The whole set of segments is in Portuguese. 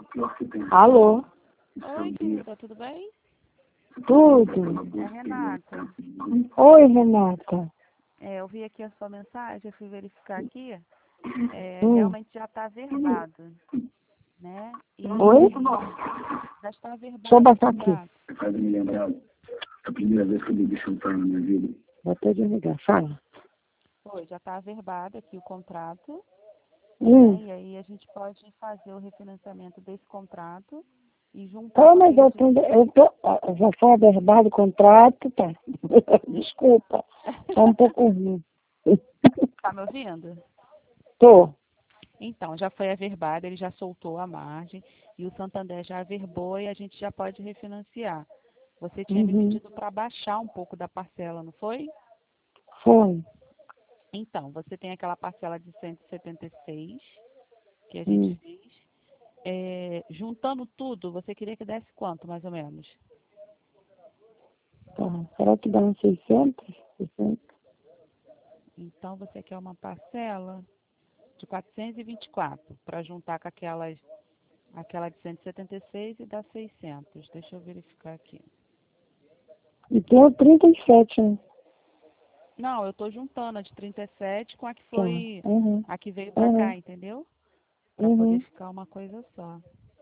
Alô? Oi, querida, tudo bem? Tudo. É a Renata. Oi, Renata. Eu vi aqui a sua mensagem, eu fui verificar aqui. Hum. Realmente já está averbado, né? E Oi? já está Deixa eu averbado o baixar aqui. contrato. Faz me lembrar a primeira vez que eu bebi champanhe na minha vida. Vou até desligar. Fala. Oi, já está averbado aqui o contrato, Hum. né? E aí a gente pode fazer o refinanciamento desse contrato e juntar com Mas aquele já foi averbado o contrato, tá? Desculpa. Só um pouco ruim. Tá me ouvindo? Tô. Então, já foi averbado, ele já soltou a margem e o Santander já averbou e a gente já pode refinanciar. Você tinha me Uhum. pedido para baixar um pouco da parcela, não foi? Foi. Então, você tem aquela parcela de 176 que a gente Hum. fez. Juntando tudo, você queria que desse quanto, mais ou menos? Tá. Será que dá uns 600? 600? Então, você quer uma parcela de 424 para juntar com aquela de 176 e dar 600. Deixa eu verificar aqui. E tem o 37, né? Não, eu estou juntando a de 37 com a que Tá. foi, Uhum. a que veio para Uhum. cá, entendeu? Para poder Uhum. ficar uma coisa só.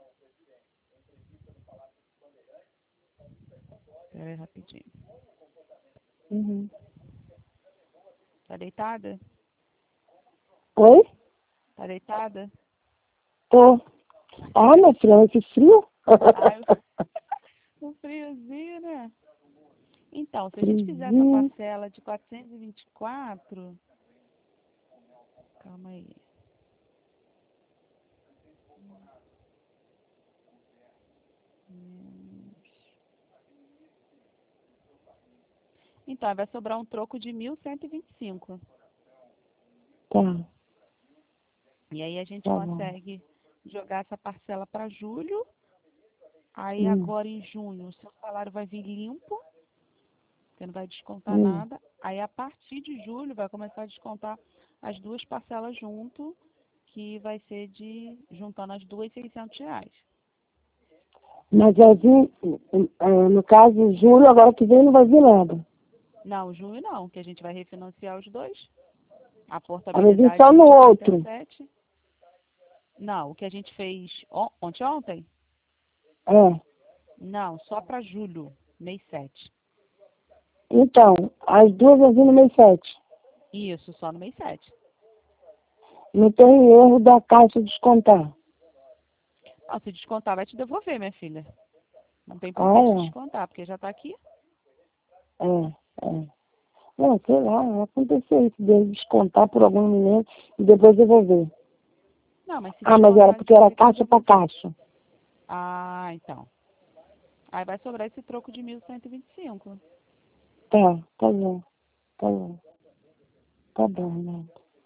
Espera aí rapidinho. Uhum. Tá deitada? Oi? Tá deitada? Tô. Ah, meu filho, que frio. Ai, o friozinho, né? Então, se a gente fizer essa Friozinho. parcela de 424, calma aí. Então, vai sobrar um troco de 1.125. Tá, E aí a gente tá bom. consegue jogar essa parcela para julho. Aí Hum. agora em junho, o seu salário vai vir limpo. Você não vai descontar Hum. nada. Aí, a partir de julho, vai começar a descontar as duas parcelas junto, que vai ser juntando as duas, R$ 600. Mas vai vir, no caso, julho, agora que vem, não vai vir nada. Não, junho não, que a gente vai refinanciar os dois. A Vai vir portabilidade só é no de outro. 37. Não, o que a gente fez ontem? É. Não, só para julho, mês 7. Então, as duas vão vir no mês 7. Isso, só no mês 7. Não tem erro da Caixa descontar. Ah, se descontar, vai te devolver, minha filha. Não tem por que te Ah, descontar, porque já está aqui. é. É, é. Não, sei lá, vai acontecer isso, dele descontar por algum momento e depois devolver. Não, mas se Ah, mas era descontar, eles porque vão era ter que te caixa para devolver. caixa. Ah, então. Aí vai sobrar esse troco de 1.125. Tá bom, tá bom. Tá bom, né?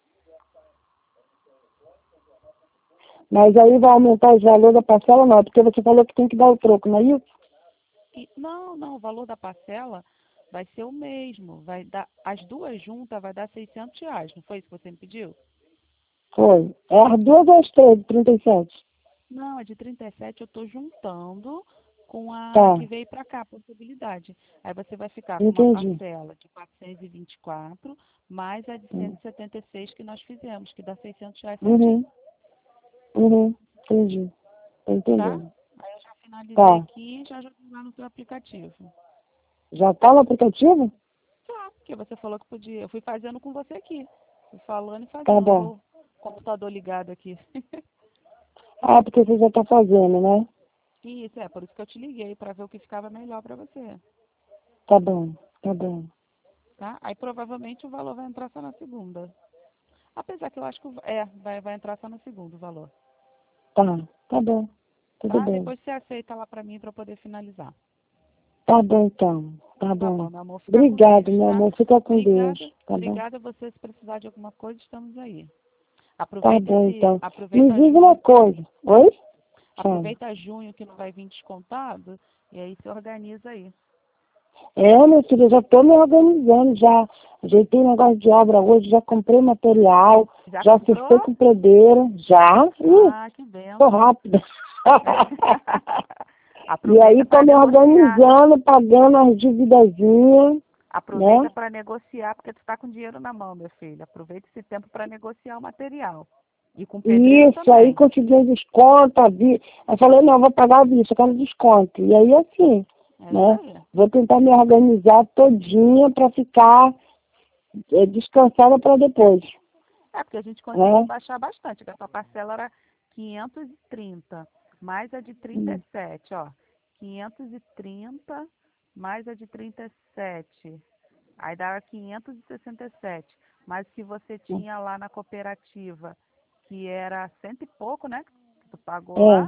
Mas aí vai aumentar o valor da parcela, não, porque você falou que tem que dar o troco, não é isso? Não, o valor da parcela vai ser o mesmo. Vai dar, as duas juntas vai dar R$ 600. Não foi isso que você me pediu? Foi. É as duas ou as três, de 37? Não, a de 37 eu estou juntando com a Tá, que veio para cá, a possibilidade. Aí você vai ficar com uma entendi. parcela de 424 mais a de 176 que nós fizemos, que dá R$ 600 certinho, Uhum, uhum, entendi. Tô tá? entendendo. Aí eu já finalizei Tá. aqui e já joguei lá no seu aplicativo. Já tá no aplicativo? Tá, porque você falou que podia. Eu fui fazendo com você aqui. Fui falando e Tá fazendo. bom. Olha o computador ligado aqui. Ah, porque você já tá fazendo, né? Isso, por isso que eu te liguei, para ver o que ficava melhor para você, Tá bom, tá bom. tá? Aí provavelmente o valor vai entrar só na segunda. Apesar que eu acho que vai entrar só na segunda o valor, Tá, tá bom. Tudo tá? bem. Depois você aceita lá para mim para poder finalizar. Tá bom, então. Tá Tá bom. bom, meu amor, fica com Obrigado, Deus, meu tá? amor. Fica com Deus. Obrigada, Tá bom? obrigada a você. Se precisar de alguma coisa, estamos aí. Tá bom, então. Me Aproveita diz uma junho, coisa. Oi? Fala. aproveita junho que não vai vir descontado e aí se organiza aí. É, meu filho, eu já tô me organizando, já ajeitei negócio de obra hoje, já comprei material, Já já comprou? acertei com o pedreiro, já. Ah, que Tô benção. rápida. E aí tô me organizando, pagando as dívidazinhas. Aproveita, né? para negociar, porque tu tá com dinheiro na mão, meu filho. Aproveita esse tempo para negociar o material. E com o pedreiro Isso, também. aí consegui um desconto, eu falei, não, vou pagar a vista, eu quero desconto. E aí assim, É né? isso aí. Vou tentar me organizar todinha para ficar descansada para depois. É, porque a gente conseguiu Né? baixar bastante, que a tua parcela era 530, mais a de 37, ó. 530 mais a de 37. Aí dava 567. Mais o que você tinha lá na cooperativa, que era cento e pouco, né? Que tu pagou É, lá,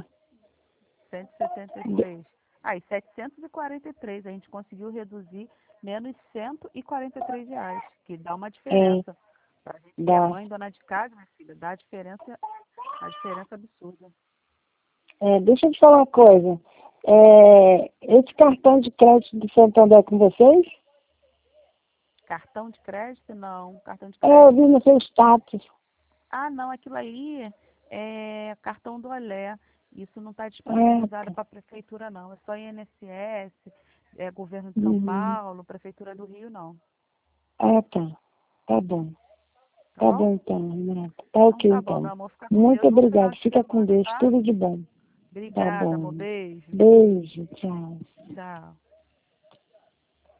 176. Aí, 743. A gente conseguiu reduzir menos R$ 143, que dá uma é, diferença. Pra gente que é dá. mãe, dona de casa, minha filha, dá a diferença absurda. Deixa eu te falar uma coisa. Esse cartão de crédito do Santander é com vocês? Cartão de crédito? Não. Cartão de Eu vi crédito. no seu status. Ah, não, aquilo ali é cartão do Olé. Isso não está disponibilizado Tá. para a prefeitura, não. É só INSS, governo de São Uhum. Paulo, prefeitura do Rio, não. Tá. Tá bom. Tá Tá bom? bom então, Renata. Tá Então ok tá bom, então. meu amor. Fica com Muito Deus. Bom final obrigada. de Fica com semana, Deus. tá? Tudo de bom. Tá Obrigada, amor. bom. Beijo. Beijo. Tchau. Tchau.